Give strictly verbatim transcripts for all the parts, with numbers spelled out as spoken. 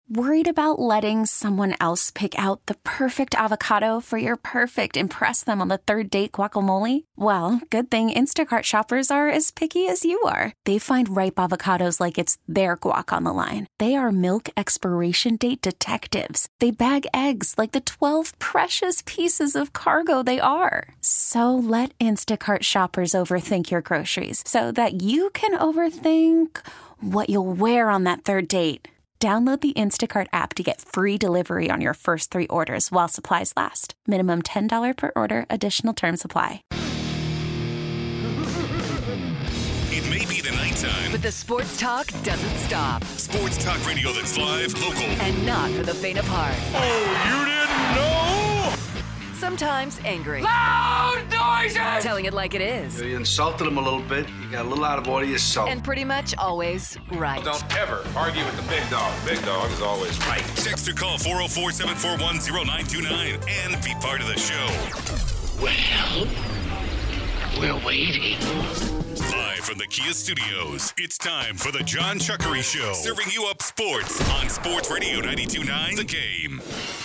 Worried about letting someone else pick out the perfect avocado for your perfect impress them on the third date guacamole? Well, good thing Instacart shoppers are as picky as you are. They find ripe avocados like it's their guac on the line. They are milk expiration date detectives. They bag eggs like the twelve precious pieces of cargo they are. So let Instacart shoppers overthink your groceries so that you can overthink what you'll wear on that third date. Download the Instacart app to get free delivery on your first three orders while supplies last. Minimum ten dollars per order. Additional terms apply. It may be the nighttime, but the sports talk doesn't stop. Sports talk radio that's live, local, and not for the faint of heart. Oh, you didn't know? Sometimes angry. Loud noises! Telling it like it is. You insulted him a little bit. You got a little out of order yourself. And pretty much always right. Don't ever argue with the big dog. Big dog is always right. Text or call four oh four, seven four one, oh nine two nine and be part of the show. Well, we're waiting. Live from the Kia Studios, it's time for the John Chuckery Show. Serving you up sports on Sports Radio ninety-two point nine The Game.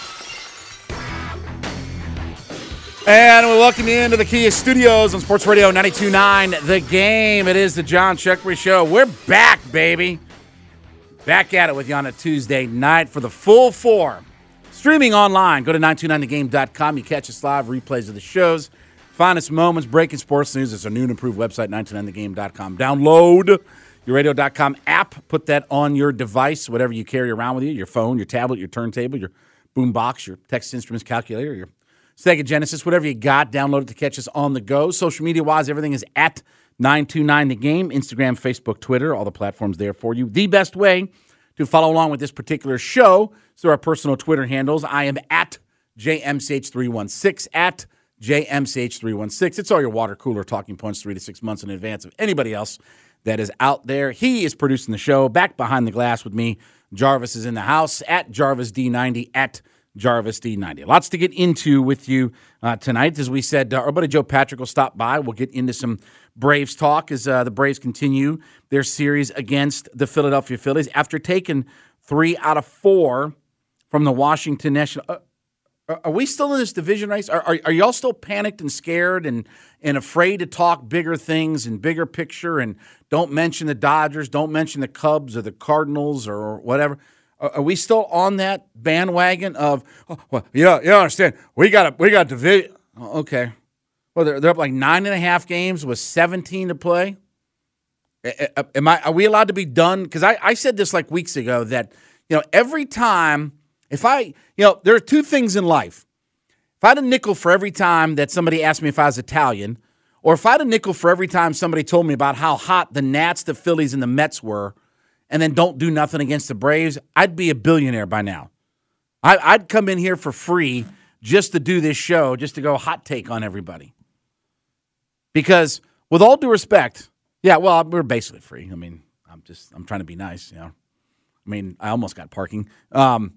And we welcome you into the Kia Studios on Sports Radio ninety-two point nine The Game. It is the John Chuckery Show. We're back, baby. Back at it with you on a Tuesday night for the full four. Streaming online. Go to nine two nine the game dot com. You catch us live, replays of the shows. Finest moments, breaking sports news. It's our new and improved website, nine two nine the game dot com. Download your radio dot com app. Put that on your device, whatever you carry around with you, your phone, your tablet, your turntable, your boombox, your text instruments calculator, your Sega Genesis, whatever you got, download it to catch us on the go. Social media-wise, everything is at nine two nine the game. Instagram, Facebook, Twitter, all the platforms there for you. The best way to follow along with this particular show is through our personal Twitter handles. I am at J M C H three one six, at J M C H three one six. It's all your water cooler talking points three to six months in advance of anybody else that is out there. He is producing the show. Back behind the glass with me, Jarvis is in the house, at Jarvis D ninety, at Jarvis D ninety. Lots to get into with you uh, tonight. As we said, uh, our buddy Joe Patrick will stop by. We'll get into some Braves talk as uh, the Braves continue their series against the Philadelphia Phillies after taking three out of four from the Washington National. Uh, are we still in this division race? Are, are, are y'all still panicked and scared and, and afraid to talk bigger things and bigger picture and don't mention the Dodgers, don't mention the Cubs or the Cardinals or whatever? Are we still on that bandwagon of, oh, well, yeah, you understand, we got a, we got division. Oh, okay. Well, they're, they're up like nine and a half games with seventeen to play. Am I, are we allowed to be done? Because I, I said this like weeks ago that, you know, every time, if I, you know, there are two things in life. If I had a nickel for every time that somebody asked me if I was Italian, or if I had a nickel for every time somebody told me about how hot the Nats, the Phillies, and the Mets were, and then don't do nothing against the Braves, I'd be a billionaire by now. I, I'd come in here for free just to do this show, just to go hot take on everybody. Because with all due respect, yeah, well, we're basically free. I mean, I'm just, I'm trying to be nice, you know. I mean, I almost got parking. Um,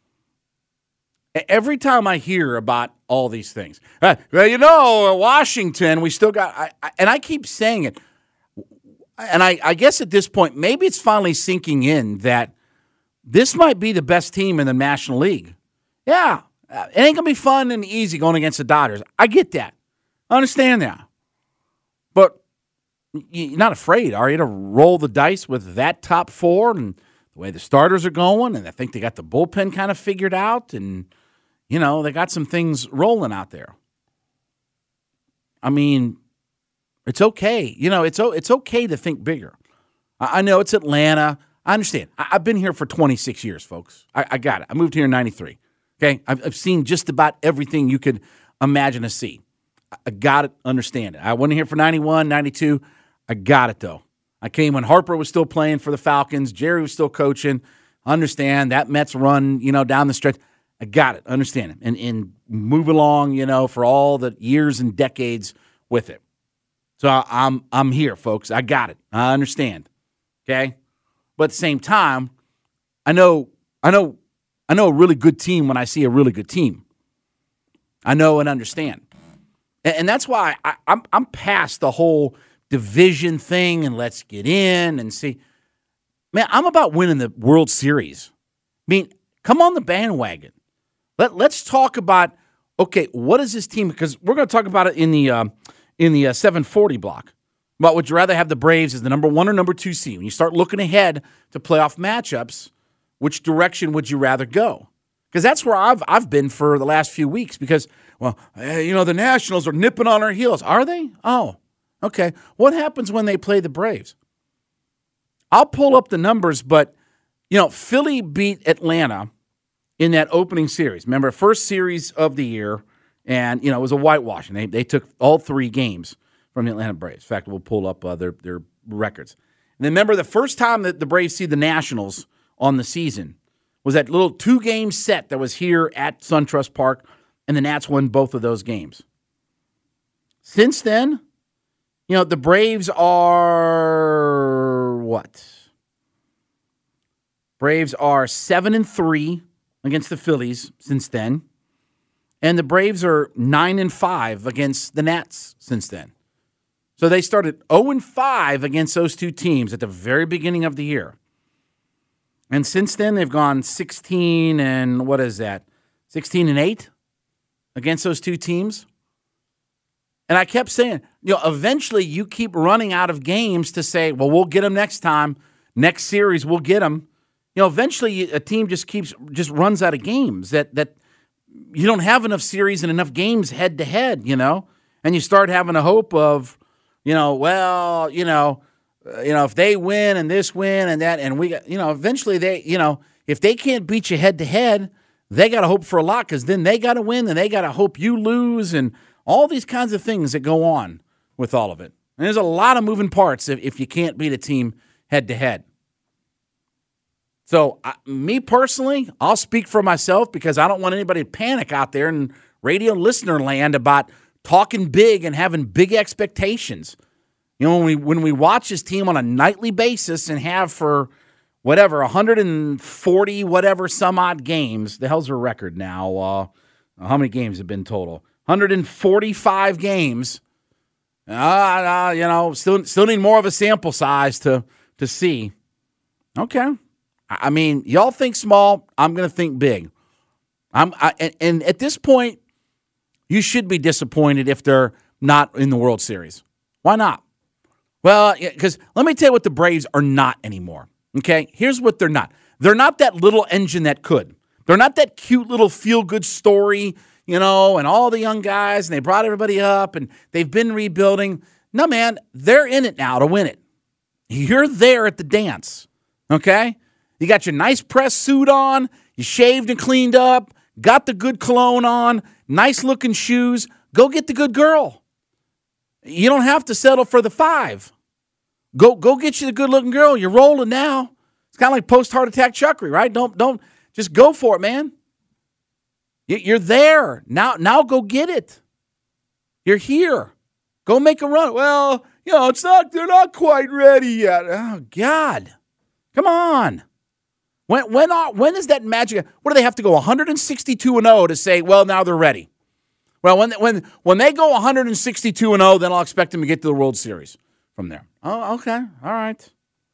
every time I hear about all these things, uh, well, you know, Washington, we still got, I, I, and I keep saying it, and I, I guess at this point, maybe it's finally sinking in that this might be the best team in the National League. Yeah, it ain't going to be fun and easy going against the Dodgers. I get that. I understand that. But you're not afraid, are you, to roll the dice with that top four and the way the starters are going? And I think they got the bullpen kind of figured out. And, you know, they got some things rolling out there. I mean, it's okay. You know, it's it's okay to think bigger. I, I know it's Atlanta. I understand. I, I've been here for twenty-six years, folks. I, I got it. I moved here in ninety-three. Okay? I've, I've seen just about everything you could imagine to see. I, I got it. Understand it. I wasn't here for ninety-one, ninety-two. I got it, though. I came when Harper was still playing for the Falcons. Jerry was still coaching. Understand that Mets run, you know, down the stretch. I got it. Understand it. And, and move along, you know, for all the years and decades with it. So I'm I'm here, folks. I got it. I understand. Okay? But at the same time, I know I know I know a really good team when I see a really good team. I know and understand. And, and that's why I, I'm I'm past the whole division thing and let's get in and see. Man, I'm about winning the World Series. mean, come on the bandwagon. Let, let's talk about, okay, what is this team? Because we're going to talk about it in the uh, in the uh, seven forty block. But would you rather have the Braves as the number one or number two seed? When you start looking ahead to playoff matchups, which direction would you rather go? Because that's where I've I've been for the last few weeks. Because, well, you know, the Nationals are nipping on our heels. Are they? Oh, okay. What happens when they play the Braves? I'll pull up the numbers, but, you know, Philly beat Atlanta in that opening series. Remember, first series of the year, and, you know, it was a whitewash. And they, they took all three games from the Atlanta Braves. In fact, we'll pull up uh, their, their records. And then remember, the first time that the Braves see the Nationals on the season was that little two-game set that was here at SunTrust Park, and the Nats won both of those games. Since then, you know, the Braves are what? Braves are seven and three against the Phillies since then, and the Braves are nine and five against the Nats since then. So they started zero and five against those two teams at the very beginning of the year, and since then they've gone sixteen and what is that? Sixteen and eight against those two teams. And I kept saying, you know, eventually you keep running out of games to say, well, we'll get them next time. Next series, we'll get them. You know, eventually a team just keeps, just runs out of games that, that you don't have enough series and enough games head to head, you know, and you start having a hope of, you know, well, you know, uh, you know, if they win and this win and that, and we got, you know, eventually they, you know, if they can't beat you head to head, they got to hope for a lot because then they got to win and they got to hope you lose and all these kinds of things that go on with all of it. And there's a lot of moving parts if, if you can't beat a team head-to-head. So, I, me personally, I'll speak for myself because I don't want anybody to panic out there in radio listener land about talking big and having big expectations. You know, when we when we watch this team on a nightly basis and have for whatever, one hundred forty whatever some odd games, the hell's their record now? Uh, how many games have been total? one hundred forty-five games. Uh, uh, you know, still still need more of a sample size to to see. Okay. I mean, y'all think small. I'm going to think big. I'm I, and, and at this point, you should be disappointed if they're not in the World Series. Why not? Well, because let me tell you what the Braves are not anymore. Okay? Here's what they're not. They're not that little engine that could. They're not that cute little feel-good story, you know, and all the young guys, and they brought everybody up, and they've been rebuilding. No, man, they're in it now to win it. You're there at the dance, okay? You got your nice press suit on, you shaved and cleaned up, got the good cologne on, nice-looking shoes. Go get the good girl. You don't have to settle for the five. Go go get you the good-looking girl. You're rolling now. It's kind of like post-heart attack Chuckery, right? Don't, don't, just go for it, man. You're there. Now now go get it. You're here. Go make a run. Well, you know, it's not, they're not quite ready yet. Oh, God. Come on. When when are, when is that magic? What do they have to go one hundred sixty-two and oh to say, well, now they're ready? Well, when when when they go one hundred sixty-two and oh, then I'll expect them to get to the World Series from there. Oh, okay. All right.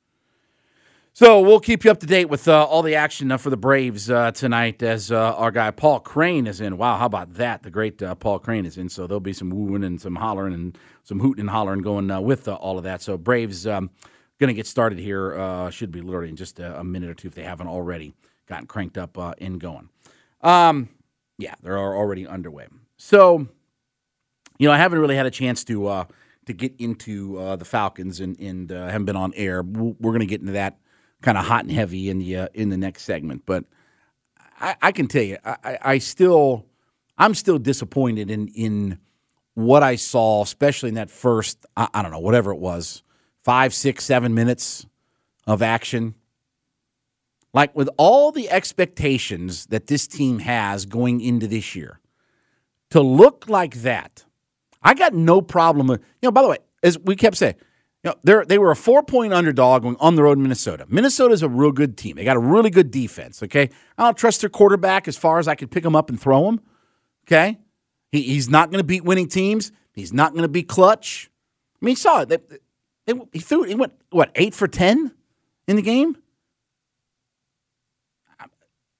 So we'll keep you up to date with uh, all the action uh, for the Braves uh, tonight as uh, our guy Paul Crane is in. Wow, how about that? The great uh, Paul Crane is in, so there'll be some wooing and some hollering and some hooting and hollering going uh, with uh, all of that. So Braves um, going to get started here. Uh, should be literally in just a, a minute or two if they haven't already gotten cranked up uh, and going. Um, yeah, they're already underway. So, you know, I haven't really had a chance to uh, to get into uh, the Falcons and, and uh, haven't been on air. We're going to get into that kind of hot and heavy in the uh, in the next segment, but I, I can tell you, I, I still, I'm still disappointed in in what I saw, especially in that first, I, I don't know, whatever it was, five, six, seven minutes of action. Like with all the expectations that this team has going into this year, to look like that, I got no problem with. You know, by the way, as we kept saying. You know, they they were a four-point underdog going on the road in Minnesota. Minnesota's a real good team. They got a really good defense, okay? I don't trust their quarterback as far as I could pick him up and throw him, okay? He, he's not going to beat winning teams. He's not going to be clutch. I mean, you saw it. They, they, he threw. He went, what, eight for ten in the game?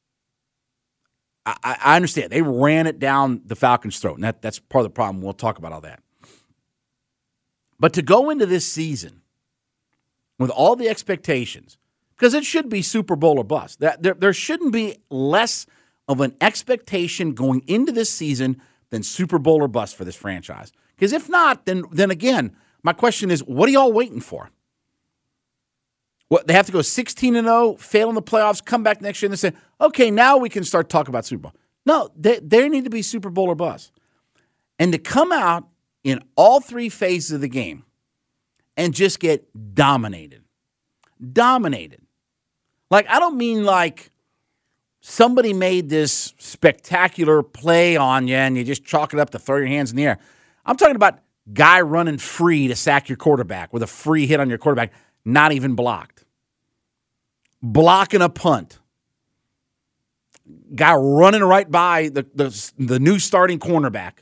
I, I understand. They ran it down the Falcons' throat, and that, that's part of the problem. We'll talk about all that. But to go into this season with all the expectations, because it should be Super Bowl or bust. That there, there shouldn't be less of an expectation going into this season than Super Bowl or bust for this franchise. Because if not, then then again, my question is, what are y'all waiting for? What, they have to go sixteen and oh, fail in the playoffs, come back next year and say, okay, now we can start talking about Super Bowl. No, they, they need to be Super Bowl or bust. And to come out in all three phases of the game and just get dominated. Dominated. Like, I don't mean like somebody made this spectacular play on you and you just chalk it up to throw your hands in the air. I'm talking about guy running free to sack your quarterback with a free hit on your quarterback, not even blocked. Blocking a punt. Guy running right by the, the, the new starting cornerback.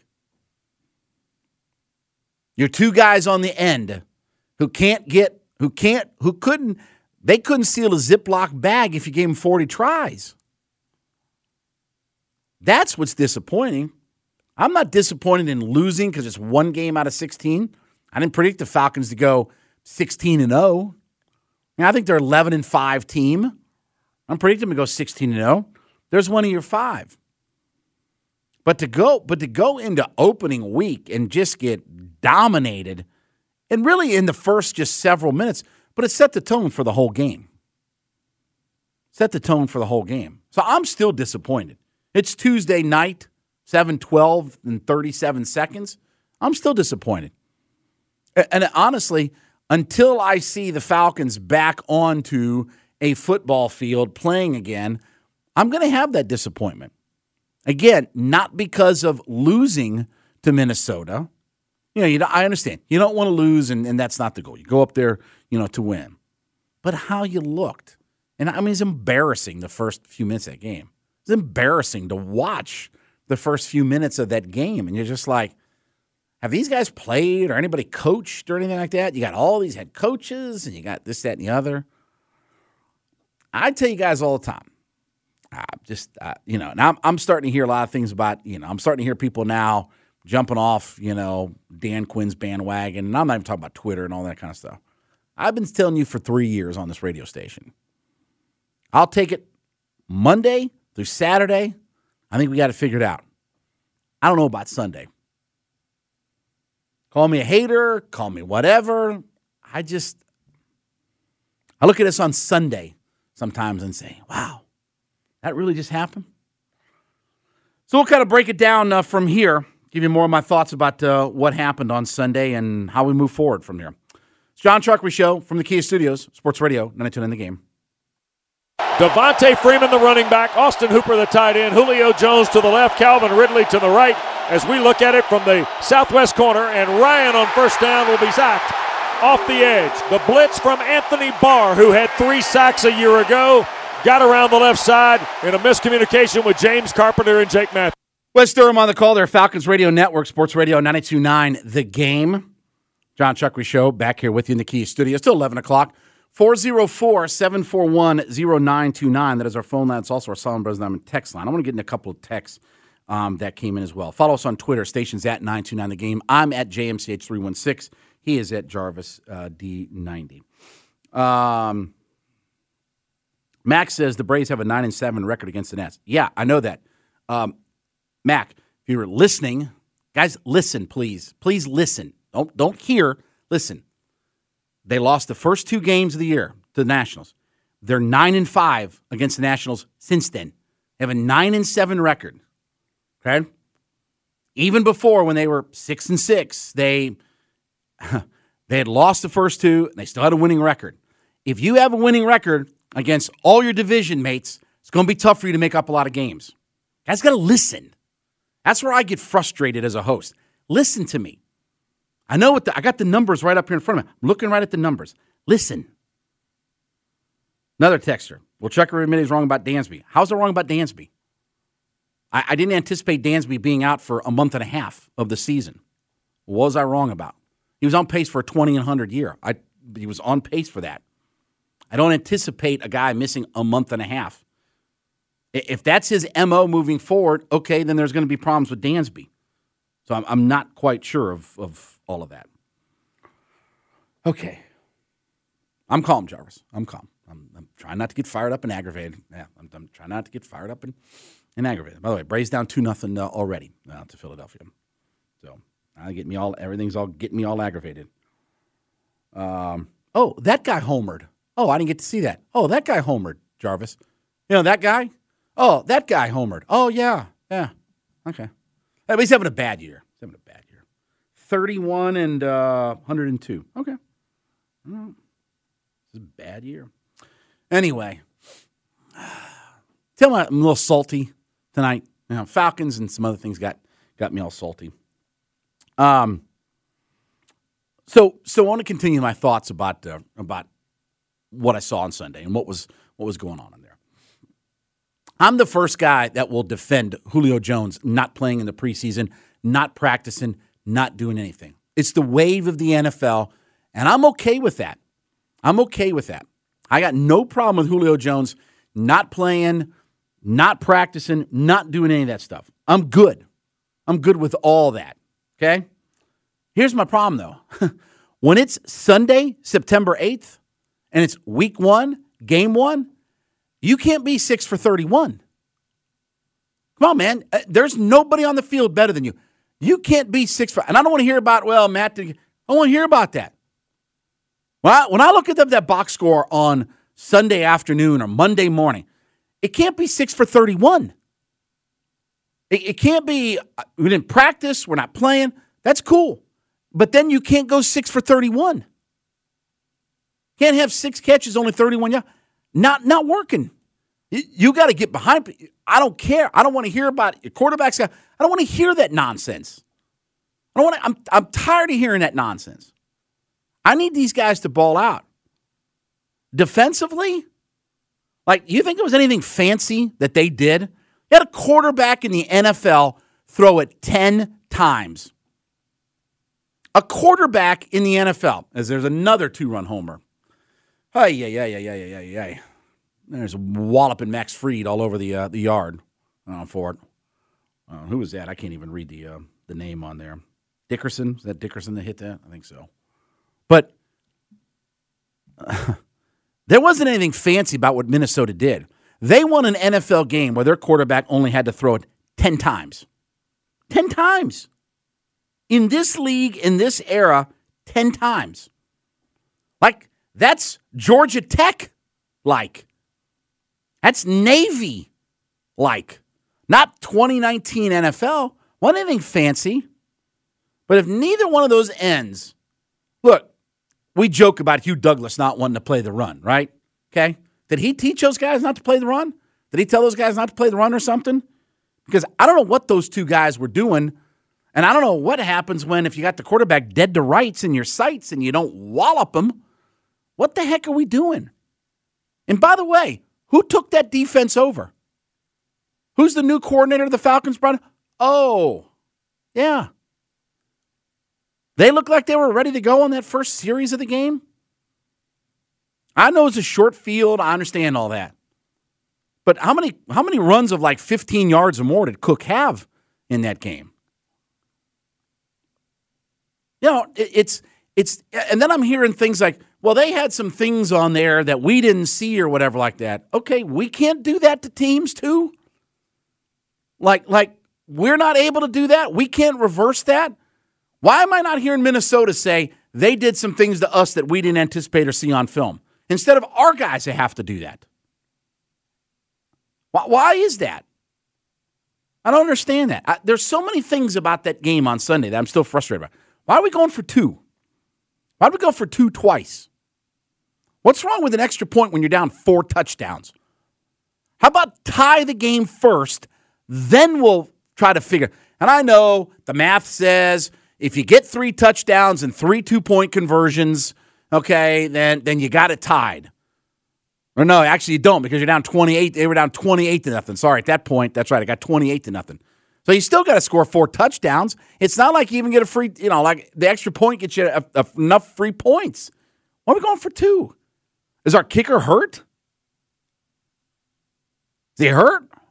Your two guys on the end who can't get, who can't, who couldn't, they couldn't seal a Ziploc bag if you gave them forty tries. That's what's disappointing. I'm not disappointed in losing because it's one game out of sixteen. I didn't predict the Falcons to go sixteen and oh. I, mean, I think they're eleven and five team. I'm predicting them to go sixteen and oh. There's one of your five. But to go, but to go into opening week and just get dominated, and really in the first just several minutes, but it set the tone for the whole game. Set the tone for the whole game. So I'm still disappointed. It's Tuesday night, seven twelve and thirty-seven seconds. I'm still disappointed. And honestly, until I see the Falcons back onto a football field playing again, I'm going to have that disappointment. Again, not because of losing to Minnesota. You know, you know, I understand. You don't want to lose, and, and that's not the goal. You go up there, you know, to win. But how you looked. And, I mean, it's embarrassing the first few minutes of that game. It's embarrassing to watch the first few minutes of that game. And you're just like, have these guys played or anybody coached or anything like that? You got all these head coaches, and you got this, that, and the other. I tell you guys all the time. Uh, just, uh, you know, now I'm, I'm starting to hear a lot of things about, you know, I'm starting to hear people now jumping off, you know, Dan Quinn's bandwagon. And I'm not even talking about Twitter and all that kind of stuff. I've been telling you for three years on this radio station. I'll take it Monday through Saturday. I think we got it figured out. I don't know about Sunday. Call me a hater, call me whatever. I just, I look at us on Sunday sometimes and say, wow. That really just happened? So we'll kind of break it down uh, from here, give you more of my thoughts about uh, what happened on Sunday and how we move forward from here. It's John Chuckery Show from the Kia Studios, Sports Radio, ninety-two nine The Game. Devontae Freeman, the running back. Austin Hooper, the tight end. Julio Jones to the left. Calvin Ridley to the right. As we look at it from the southwest corner, and Ryan on first down will be sacked off the edge. The blitz from Anthony Barr, who had three sacks a year ago. Got around the left side in a miscommunication with James Carpenter and Jake Matthews. Wes Durham on the call there. Falcons Radio Network, Sports Radio ninety-two nine The Game. John Chuckery Show back here with you in the Kia Studio. Still eleven o'clock. four oh four, seven four one, oh nine two nine. That is our phone line. It's also our Solomon Brothers Diamond text line. I want to get in a couple of texts um, that came in as well. Follow us on Twitter. Station's at nine two nine The Game. I'm at J M C H three one six. He is at Jarvis uh, D ninety. Um... Max says the Braves have a nine and seven record against the Nats. Yeah, I know that. Um, Mac, if you're listening, guys, listen, please. Please listen. Don't don't hear. Listen. They lost the first two games of the year to the Nationals. They're nine and five against the Nationals since then. They have a nine and seven record. Okay? Even before, when they were six and six, they they had lost the first two, and they still had a winning record. If you have a winning record against all your division mates, it's going to be tough for you to make up a lot of games. Guys got to listen. That's where I get frustrated as a host. Listen to me. I know what the, I got the numbers right up here in front of me. I'm looking right at the numbers. Listen. Another texter. Well, Chucker admitted he's wrong about Dansby. How's it wrong about Dansby? I, I didn't anticipate Dansby being out for a month and a half of the season. What was I wrong about? He was on pace for a twenty and one hundred year. I, he was on pace for that. I don't anticipate a guy missing a month and a half. If that's his M O moving forward, okay, then there's going to be problems with Dansby. So I'm, I'm not quite sure of, of all of that. Okay. I'm calm, Jarvis. I'm calm. I'm, I'm trying not to get fired up and aggravated. Yeah, I'm, I'm trying not to get fired up and, and aggravated. By the way, Braves down two nothing uh, already uh, to Philadelphia. So I get me all. Everything's all getting me all aggravated. Um. Oh, that guy homered. Oh, I didn't get to see that. Oh, that guy homered, Jarvis. You know that guy? Oh, that guy homered. Oh, yeah, yeah. Okay. But he's having a bad year. He's having a bad year. thirty-one and uh, one hundred two. Okay. Well, it's a bad year. Anyway, tell me I'm a little salty tonight. You know, Falcons and some other things got got me all salty. Um. So, so I want to continue my thoughts about uh, about what I saw on Sunday and what was what was going on in there. I'm the first guy that will defend Julio Jones not playing in the preseason, not practicing, not doing anything. It's the wave of the N F L, and I'm okay with that. I'm okay with that. I got no problem with Julio Jones not playing, not practicing, not doing any of that stuff. I'm good. I'm good with all that, okay? Here's my problem, though. When it's Sunday, September eighth, and it's week one, game one, you can't be six for thirty-one. Come on, man. There's nobody on the field better than you. You can't be six for, and I don't want to hear about, well, Matt, I don't want to hear about that. When I, when I look at the, that box score on Sunday afternoon or Monday morning, it can't be six for thirty-one. It, it can't be, we didn't practice, we're not playing. That's cool. But then you can't go six for thirty-one. Can't have six catches, only thirty-one yards. Not, not working. You, you got to get behind. I don't care. I don't want to hear about your quarterbacks. I don't want to hear that nonsense. I don't want to, I'm, I'm tired of hearing that nonsense. I need these guys to ball out. Defensively, like, you think it was anything fancy that they did? You had a quarterback in the N F L throw it ten times. A quarterback in the N F L, as there's another two-run homer. Hey, yeah, yeah, yeah, yeah, yeah, yeah, yeah. There's a walloping Max Fried all over the uh, the yard uh, for it. Uh, who was that? I can't even read the uh, the name on there. Dickerson? Is that Dickerson that hit that? I think so. But uh, there wasn't anything fancy about what Minnesota did. They won an N F L game where their quarterback only had to throw it ten times. ten times. In this league, in this era, ten times. Like, that's Georgia Tech-like. That's Navy-like. Not twenty nineteen N F L. Wasn't anything fancy. But if neither one of those ends, look, we joke about Hugh Douglas not wanting to play the run, right? Okay? Did he teach those guys not to play the run? Did he tell those guys not to play the run or something? Because I don't know what those two guys were doing. And I don't know what happens when, if you got the quarterback dead to rights in your sights and you don't wallop him, what the heck are we doing? And by the way, who took that defense over? Who's the new coordinator of the Falcons, brother? Oh, yeah. They looked like they were ready to go on that first series of the game. I know it's a short field. I understand all that. But how many, how many runs of like fifteen yards or more did Cook have in that game? You know, it's, it's, and then I'm hearing things like, well, they had some things on there that we didn't see or whatever like that. Okay, we can't do that to teams too? Like, like we're not able to do that? We can't reverse that? Why am I not hearing Minnesota say they did some things to us that we didn't anticipate or see on film? Instead of our guys that have to do that. Why, why is that? I don't understand that. I, there's so many things about that game on Sunday that I'm still frustrated about. Why are we going for two? Why did we go for two twice? What's wrong with an extra point when you're down four touchdowns? How about tie the game first, then we'll try to figure. And I know the math says if you get three touchdowns and three two-point conversions, okay, then, then you got it tied. Or no, actually you don't, because you're down twenty-eight. They were down twenty-eight to nothing. Sorry, at that point, that's right, I got twenty-eight to nothing. So you still got to score four touchdowns. It's not like you even get a free, you know, like the extra point gets you a, a, enough free points. Why are we going for two? Is our kicker hurt? Is he hurt?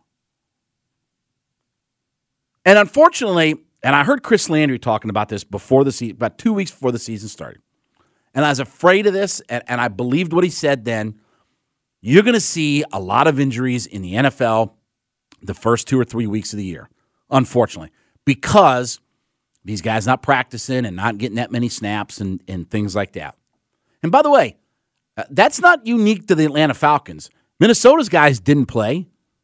And unfortunately, and I heard Chris Landry talking about this before the season, about two weeks before the season started. And I was afraid of this, and, and I believed what he said then. You're going to see a lot of injuries in the N F L the first two or three weeks of the year, unfortunately, because these guys not practicing and not getting that many snaps and, and things like that. And by the way, uh, that's not unique to the Atlanta Falcons. Minnesota's guys didn't play.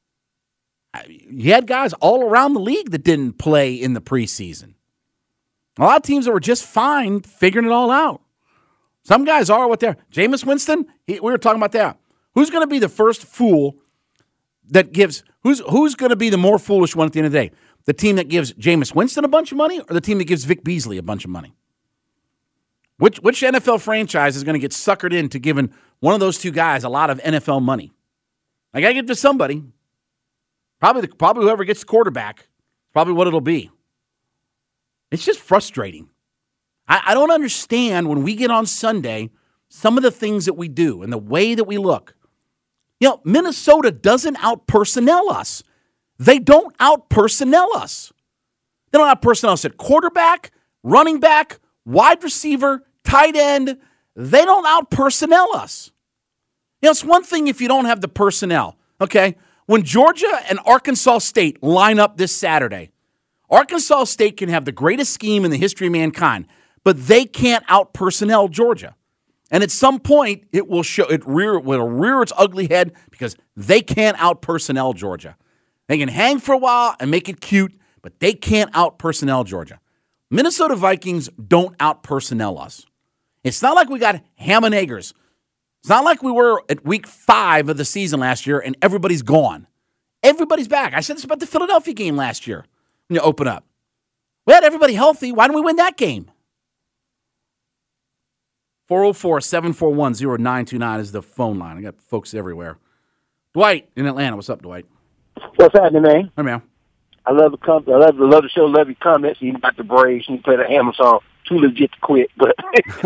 You had guys all around the league that didn't play in the preseason. A lot of teams that were just fine figuring it all out. Some guys are what they're. Jameis Winston, he, we were talking about that. Who's going to be the first fool that gives, who's who's going to be the more foolish one at the end of the day? The team that gives Jameis Winston a bunch of money or the team that gives Vic Beasley a bunch of money? Which which N F L franchise is going to get suckered into giving one of those two guys a lot of N F L money? I got to give it to somebody. Probably, the, probably whoever gets the quarterback. Probably what it'll be. It's just frustrating. I, I don't understand when we get on Sunday some of the things that we do and the way that we look. You know, Minnesota doesn't out-personnel us. They don't out-personnel us. They don't out-personnel us at quarterback, running back, wide receiver, tight end. They don't out-personnel us. You know, it's one thing if you don't have the personnel, okay? When Georgia and Arkansas State line up this Saturday, Arkansas State can have the greatest scheme in the history of mankind, but they can't out-personnel Georgia. And at some point, it will show it rear will rear its ugly head because they can't out-personnel Georgia. They can hang for a while and make it cute, but they can't out-personnel Georgia. Minnesota Vikings don't out-personnel us. It's not like we got ham and eggers. It's not like we were at week five of the season last year and everybody's gone. Everybody's back. I said this about the Philadelphia game last year when you open up. We had everybody healthy. Why didn't we win that game? four oh four, seven four one, oh nine two nine is the phone line. I got folks everywhere. Dwight in Atlanta. What's up, Dwight? What's happening, man? Hey, man. I love the com- I love, love the show. Love your comments. You got the Braves. You play the Hammer song. Too legit to quit. But,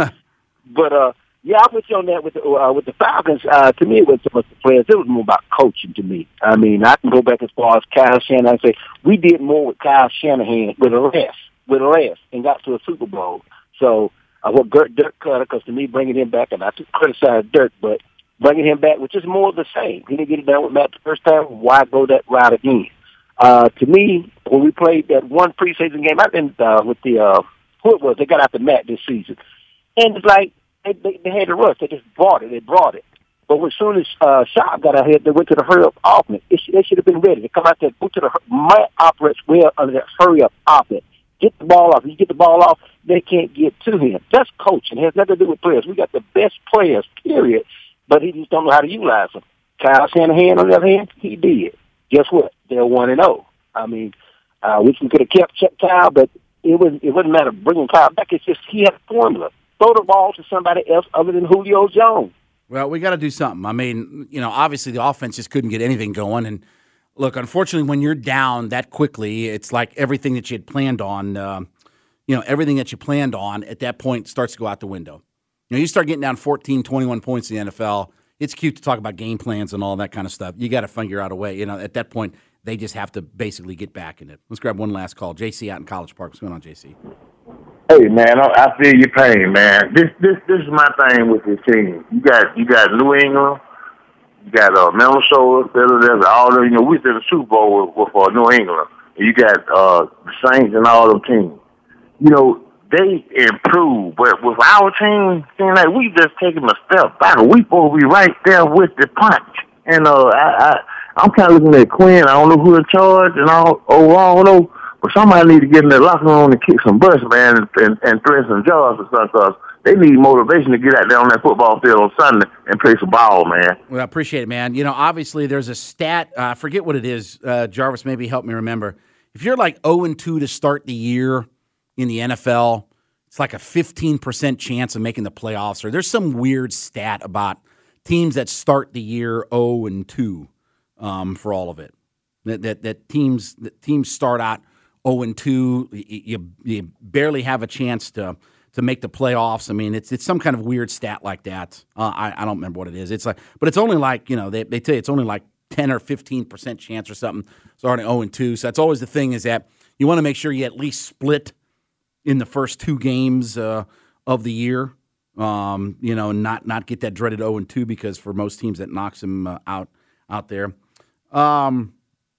but uh, yeah, I'm with you on that with the, uh, with the Falcons. Uh, to me, it wasn't so much the players. It was more about coaching to me. I mean, I can go back as far as Kyle Shanahan and say we did more with Kyle Shanahan with less, with less, and got to a Super Bowl. So uh, what Dirk, Dirk Cutter, because to me, bringing him back, and I took criticize Dirk, but bringing him back, which is more of the same. He didn't get it done with Matt the first time. Why go that route again? Uh, to me, when we played that one preseason game, I've been uh, with the uh, who it was. They got out the mat this season, and it's like they, they, they had to rush. They just brought it. They brought it. But as soon as uh, Sharp got ahead, they went to the hurry up offense. It, they should have been ready. They come out there, go to the might operates well under that hurry up offense. Get the ball off. If you get the ball off, they can't get to him. That's coaching. It has nothing to do with players. We got the best players, period. But he just don't know how to utilize them. Kyle Shanahan, on the other hand, he did. Guess what? They're one and zero. I mean, I uh, wish we could have kept Kyle, but it was it wouldn't matter bringing Kyle back. It's just he had a formula. Throw the ball to somebody else other than Julio Jones. Well, we got to do something. I mean, you know, obviously the offense just couldn't get anything going. And look, unfortunately, when you're down that quickly, it's like everything that you had planned on. Uh, you know, everything that you planned on at that point starts to go out the window. You know, you start getting down fourteen, twenty-one points in the N F L. It's cute to talk about game plans and all that kind of stuff. You got to figure out a way. You know, at that point, they just have to basically get back in it. Let's grab one last call. J C out in College Park. What's going on, J C? Hey man, I feel your pain, man. This this this is my thing with this team. You got you got New England, you got uh, Minnesota, Philadelphia, all of you know we did the Super Bowl with, with uh, New England. And you got uh, the Saints and all them teams. You know, they improve, but with our team, seems like we just taking a step back. We supposed to be right there with the punch. And uh, I, I, I'm kind of looking at Quinn. I don't know who in charge, and all overall, I don't know. But somebody need to get in their locker room and kick some butts, man, and, and, and thread some jaws or something. Cause they need motivation to get out there on that football field on Sunday and play some ball, man. Well, I appreciate it, man. You know, obviously there's a stat. I uh, forget what it is. Uh, Jarvis, maybe help me remember. If you're like oh and two to start the year in the N F L, it's like a fifteen percent chance of making the playoffs. Or there's some weird stat about teams that start the year oh and two um, for all of it. That that, that teams that teams start out oh and two, you, you barely have a chance to to make the playoffs. I mean, it's it's some kind of weird stat like that. Uh, I, I don't remember what it is. It's like, but it's only like, you know, they, they tell you it's only like ten or fifteen percent chance or something starting oh and two. So that's always the thing, is that you want to make sure you at least split in the first two games uh, of the year. Um, you know, not not get that dreaded oh and two, because for most teams that knocks them uh, out out there. Um,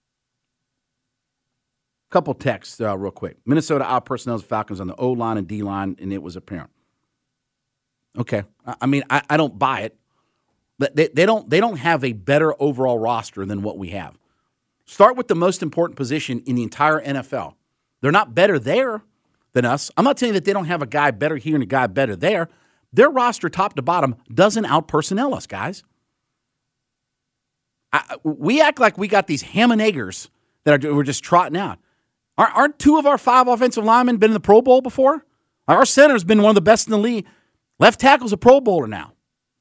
couple texts uh, real quick. Minnesota out personnel the Falcons on the O-line and D-line, and it was apparent. Okay, I mean, I, I don't buy it. But they, they don't they don't have a better overall roster than what we have. Start with the most important position in the entire N F L. They're not better there than us. I'm not saying that they don't have a guy better here and a guy better there. Their roster, top to bottom, doesn't out-personnel us, guys. I, we act like we got these ham and eggers that are we're just trotting out. Aren't, aren't two of our five offensive linemen been in the Pro Bowl before? Our center's been one of the best in the league. Left tackle's a Pro Bowler now.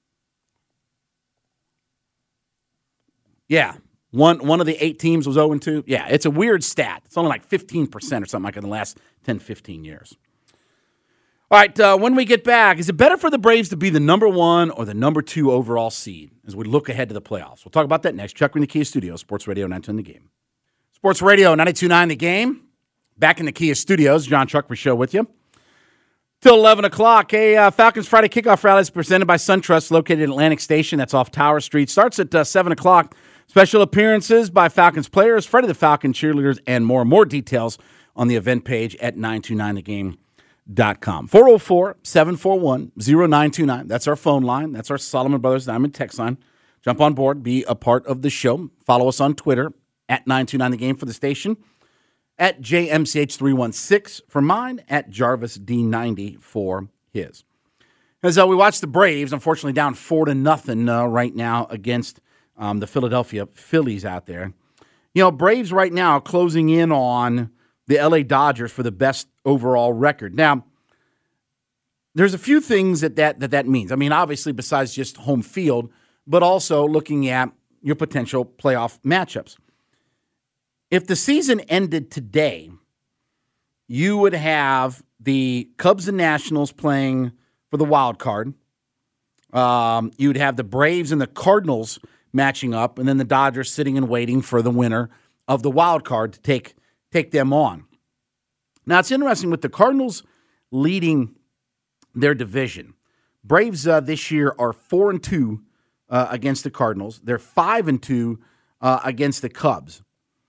Yeah, one one of the eight teams was oh and two. Yeah, it's a weird stat. It's only like fifteen percent or something like in the last ten, fifteen years. All right, uh, when we get back, is it better for the Braves to be the number one or the number two overall seed as we look ahead to the playoffs? We'll talk about that next. Chuck in the Kia Studios, Sports Radio ninety-two nine The Game. Sports Radio ninety-two nine The Game. Back in the Kia Studios, John Chuckry Show with you. Till eleven o'clock, a uh, Falcons Friday kickoff rally is presented by SunTrust, located in Atlantic Station. That's off Tower Street. Starts at uh, seven o'clock. Special appearances by Falcons players, Freddie the Falcon cheerleaders, and more. More details on the event page at nine two nine the game dot com. four oh four, seven four one, oh nine two nine. That's our phone line. That's our Solomon Brothers Diamond text line. Jump on board. Be a part of the show. Follow us on Twitter at nine two nine the game for the station. At J M C H three one six for mine. At Jarvis D ninety for his. As uh, we watch the Braves, unfortunately down four to nothing uh, right now against Um, the Philadelphia Phillies out there. You know, Braves right now closing in on the L A Dodgers for the best overall record. Now, there's a few things that that, that that means. I mean, obviously, besides just home field, but also looking at your potential playoff matchups. If the season ended today, you would have the Cubs and Nationals playing for the wild card. Um, you would have the Braves and the Cardinals matching up, and then the Dodgers sitting and waiting for the winner of the wild card to take take them on. Now, it's interesting with the Cardinals leading their division. Braves uh, this year are four and two uh, against the Cardinals. They're five and two uh, against the Cubs.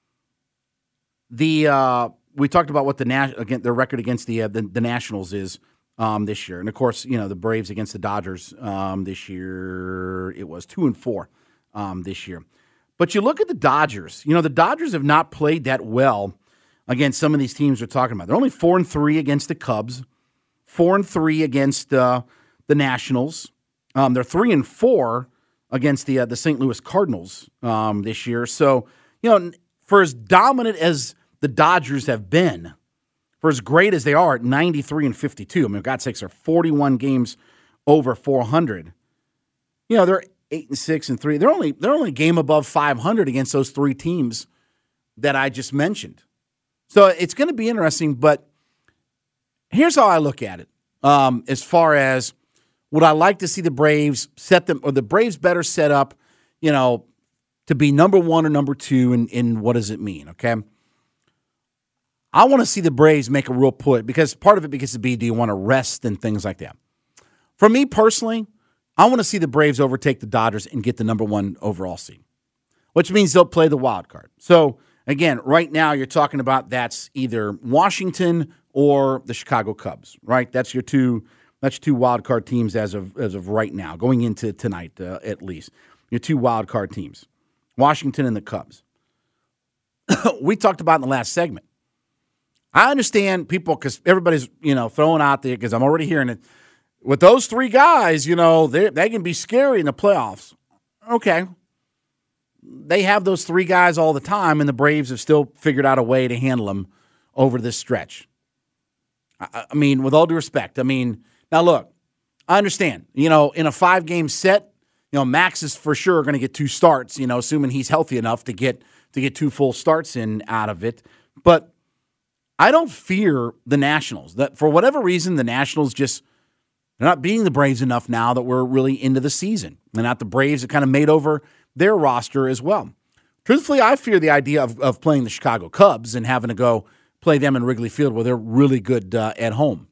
The uh, we talked about what the na- again their record against the uh, the, the Nationals is um, this year, and of course, you know the Braves against the Dodgers um, this year. It was two and four. Um, this year. But you look at the Dodgers. You know, the Dodgers have not played that well against some of these teams we're talking about. They're only four and three against the Cubs, four and three against uh, the Nationals. Um, they're three and four against the uh, the Saint Louis Cardinals um, this year. So, you know, for as dominant as the Dodgers have been, for as great as they are at ninety-three and fifty-two, I mean, for God's sakes, they're forty-one games over four hundred. You know, they're Eight and six and three. They're only they're only a game above five hundred against those three teams that I just mentioned. So it's going to be interesting. But here's how I look at it. Um, as far as would I like to see the Braves set them, or the Braves better set up, you know, to be number one or number two, and, and what does it mean? Okay, I want to see the Braves make a real push, because part of it because to be, do you want to rest and things like that. For me personally, I want to see the Braves overtake the Dodgers and get the number one overall seed, which means they'll play the wild card. So, again, right now you're talking about that's either Washington or the Chicago Cubs, right? That's your two that's your two wild card teams as of as of right now, going into tonight uh, at least. Your two wild card teams, Washington and the Cubs. We talked about in the last segment. I understand people, because everybody's, you know, throwing out there, because I'm already hearing it. With those three guys, you know, they they can be scary in the playoffs. Okay. They have those three guys all the time, and the Braves have still figured out a way to handle them over this stretch. I, I mean, with all due respect, I mean, now look, I understand. You know, in a five-game set, you know, Max is for sure going to get two starts, you know, assuming he's healthy enough to get to get two full starts in out of it. But I don't fear the Nationals. That for whatever reason, the Nationals just – they're not beating the Braves enough now that we're really into the season. And not the Braves have kind of made over their roster as well. Truthfully, I fear the idea of, of playing the Chicago Cubs and having to go play them in Wrigley Field where they're really good uh, at home.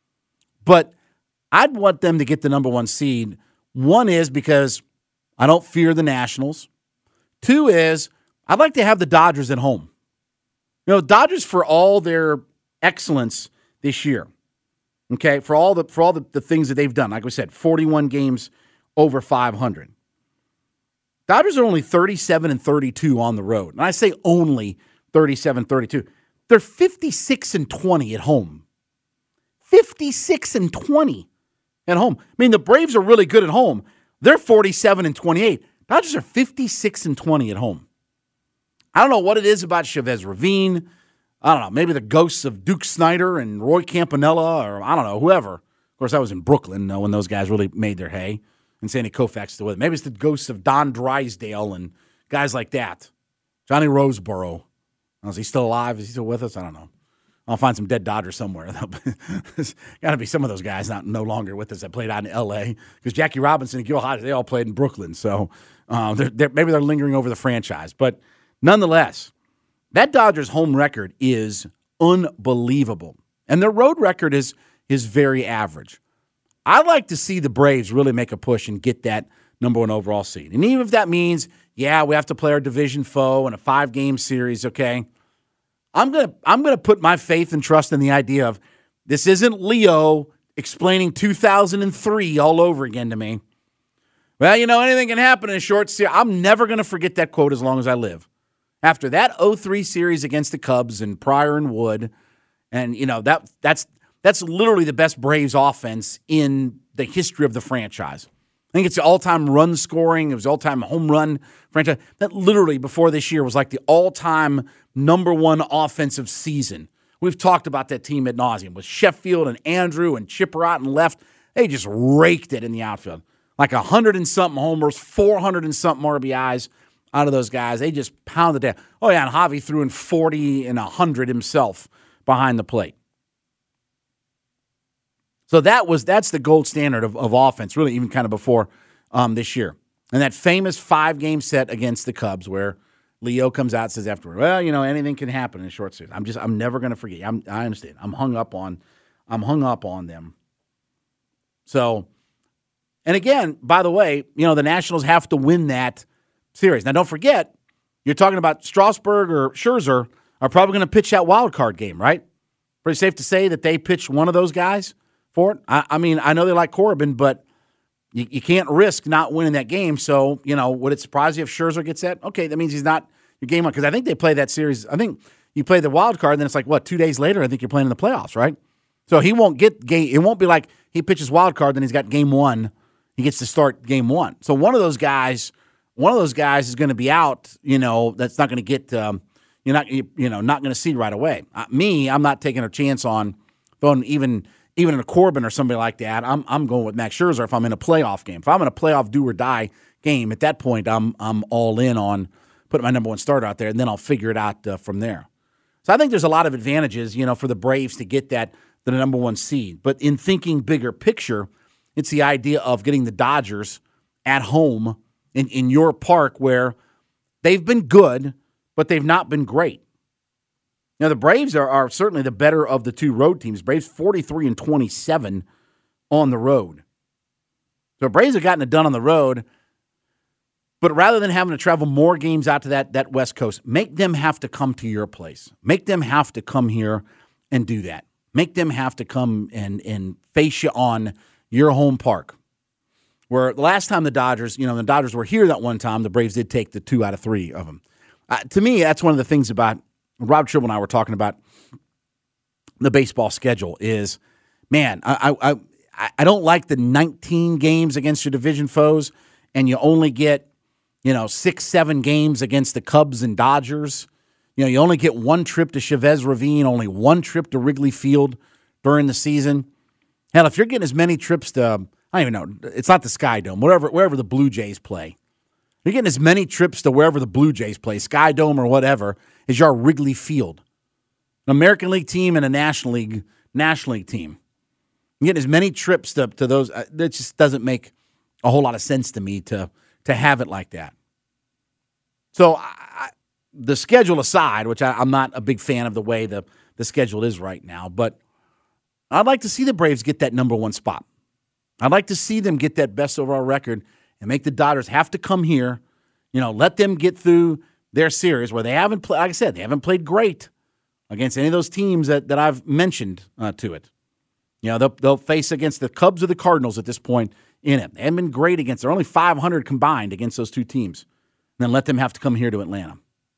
But I'd want them to get the number one seed. One is because I don't fear the Nationals. Two is I'd like to have the Dodgers at home. You know, Dodgers, for all their excellence this year, okay, for all the for all the, the things that they've done, like we said, forty-one games over five hundred. Dodgers are only thirty-seven and thirty-two on the road. And I say only thirty-seven thirty-two. They're fifty-six and twenty at home. fifty-six and twenty at home. I mean, the Braves are really good at home. They're forty-seven and twenty-eight. Dodgers are fifty-six and twenty at home. I don't know what it is about Chavez Ravine. I don't know. Maybe the ghosts of Duke Snyder and Roy Campanella, or I don't know, whoever. Of course, I was in Brooklyn uh, when those guys really made their hay. And Sandy Koufax still with it. Maybe it's the ghosts of Don Drysdale and guys like that. Johnny Roseboro. Is he still alive? Is he still with us? I don't know. I'll find some dead Dodgers somewhere. There's got to be some of those guys not no longer with us that played out in L A because Jackie Robinson and Gil Hodges, they all played in Brooklyn. So um, they're, they're, maybe they're lingering over the franchise. But nonetheless, that Dodgers home record is unbelievable. And their road record is is very average. I'd like to see the Braves really make a push and get that number one overall seed. And even if that means, yeah, we have to play our division foe in a five-game series, okay, I'm gonna I'm gonna put my faith and trust in the idea of this isn't Leo explaining two thousand three all over again to me. Well, you know, anything can happen in a short series. I'm never going to forget that quote as long as I live. After that oh three series against the Cubs and Pryor and Wood, and, you know, that that's that's literally the best Braves offense in the history of the franchise. I think it's the all-time run scoring. It was the all-time home run franchise. That literally, before this year, was like the all-time number one offensive season. We've talked about that team ad nauseum with Sheffield and Andrew and Chipper out and left. They just raked it in the outfield. Like a hundred and something homers, four hundred and something R B Is out of those guys. They just pounded down. Oh, yeah, and Javi threw in forty and one hundred himself behind the plate. So that was that's the gold standard of, of offense, really, even kind of before um, this year. And that famous five-game set against the Cubs where Leo comes out and says afterward, well, you know, anything can happen in a short series. I'm just I'm never going to forget. I'm, I understand. I'm hung up on I'm hung up on them. So, and again, by the way, you know, the Nationals have to win that series. Now, don't forget, you're talking about Strasburg or Scherzer are probably going to pitch that wild card game, right? Pretty safe to say that they pitch one of those guys for it. I, I mean, I know they like Corbin, but you, you can't risk not winning that game. So, you know, would it surprise you if Scherzer gets that? Okay, that means he's not your game one. Because I think they play that series. I think you play the wild card, and then it's like, what, two days later, I think you're playing in the playoffs, right? So he won't get game. It won't be like he pitches wild card, then he's got game one. He gets to start game one. So one of those guys, one of those guys is going to be out, you know, that's not going to get, um, you're not, you, you know, not going to see right away. Uh, me, I'm not taking a chance on throwing even – Even in a Corbin or somebody like that, I'm I'm going with Max Scherzer if I'm in a playoff game. If I'm in a playoff do-or-die game, at that point, I'm I'm all in on putting my number one starter out there, and then I'll figure it out uh, from there. So I think there's a lot of advantages, you know, for the Braves to get that the number one seed. But in thinking bigger picture, it's the idea of getting the Dodgers at home in, in your park where they've been good, but they've not been great. Now, the Braves are, are certainly the better of the two road teams. Braves forty-three and twenty-seven on the road. So the Braves have gotten it done on the road, but rather than having to travel more games out to that, that West Coast, make them have to come to your place. Make them have to come here and do that. Make them have to come and, and face you on your home park. Where the last time the Dodgers, you know, the Dodgers were here that one time, the Braves did take the two out of three of them. Uh, to me, that's one of the things about Rob Tribble and I were talking about the baseball schedule is, man, I I I don't like the nineteen games against your division foes, and you only get, you know, six, seven games against the Cubs and Dodgers. You know, you only get one trip to Chavez Ravine, only one trip to Wrigley Field during the season. Hell, if you're getting as many trips to, I don't even know, it's not the Sky Dome, wherever wherever the Blue Jays play. You're getting as many trips to wherever the Blue Jays play, Sky Dome or whatever, as your Wrigley Field. An American League team and a National League National League team. You're getting as many trips to, to those. Uh, that just doesn't make a whole lot of sense to me to, to have it like that. So I, the schedule aside, which I, I'm not a big fan of the way the, the schedule is right now, but I'd like to see the Braves get that number one spot. I'd like to see them get that best overall record and make the Dodgers have to come here, you know, let them get through their series where they haven't played, like I said, they haven't played great against any of those teams that, that I've mentioned uh, to it. You know, they'll, they'll face against the Cubs or the Cardinals at this point in it. They haven't been great against, they're only five hundred combined against those two teams. And then let them have to come here to Atlanta.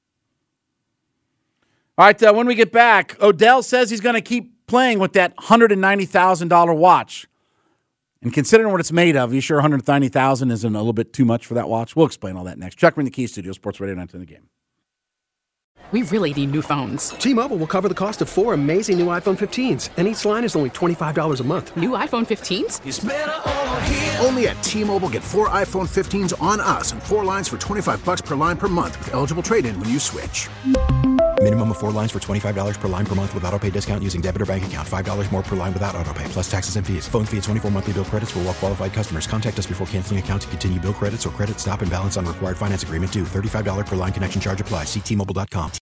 All right, uh, when we get back, Odell says he's going to keep playing with that one hundred ninety thousand dollars watch. And considering what it's made of, are you sure one hundred ninety thousand dollars isn't a little bit too much for that watch? We'll explain all that next. Chuck, we're in the Key Studio, Sports Radio nine ten The Game. We really need new phones. T-Mobile will cover the cost of four amazing new iPhone fifteens, and each line is only twenty-five dollars a month. New iPhone fifteens? It's better over here. Only at T-Mobile, get four iPhone fifteens on us and four lines for twenty-five dollars per line per month with eligible trade-in when you switch. Minimum of four lines for twenty-five dollars per line per month with autopay discount using debit or bank account. five dollars more per line without autopay, plus taxes and fees. Phone fee at twenty-four monthly bill credits for well-qualified customers. Contact us before canceling account to continue bill credits or credit stop and balance on required finance agreement due. thirty-five dollars per line connection charge applies. See T Mobile dot com.